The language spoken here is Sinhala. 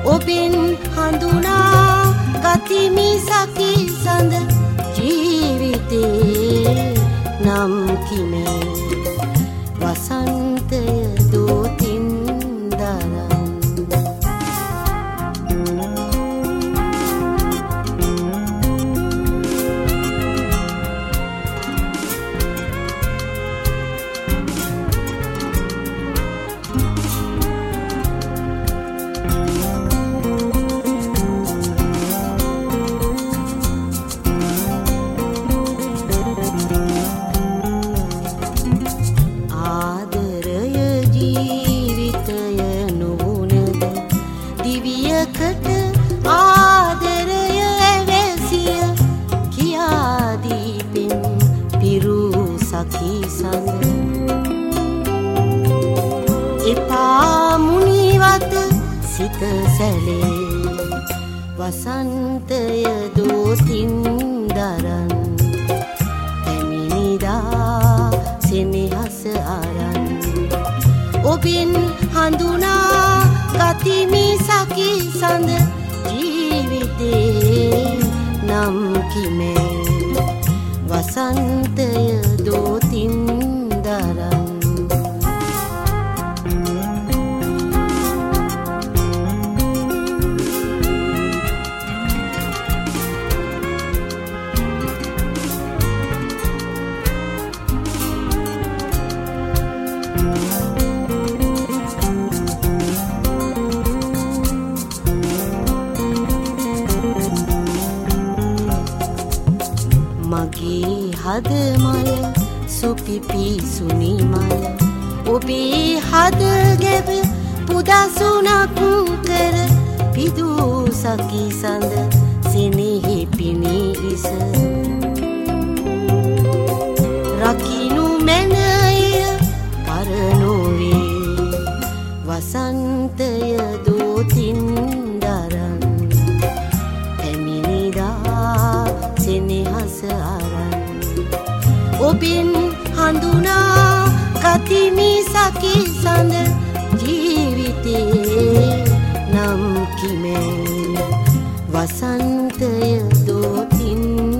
ඔබෙන් හඳුනා ගතිමි සකි සඳ ජීවිතේ නම් කිමේ වසන්තය දෝතින් දරන් එපා මුනිවත සිත සැලේ වසන්තය දෝතින් දරන් පැමිණිදා සෙනෙහස අරන් ඔබෙන් හඳුනා ගතිමි සකි සඳ ජීවිතේ නම් කිමේ වසන්තය දෝතින් දරන් මගේ හද මල සුපිපි සුනි මල ඔබේ හද ගැබ පුදසුනක් කර පිදූ සකි සඳ සෙනෙහි පිණි ඉස රකිනු මැනය පරනොවේ වසන්තය දෝතින් දරන් පැමිණිදා සෙනෙහස අරන් ඔබෙන් හඳුනා ගතිමි සකි සඳ ජීවිතේ නම් කිමේ වසන්තය දෝතින්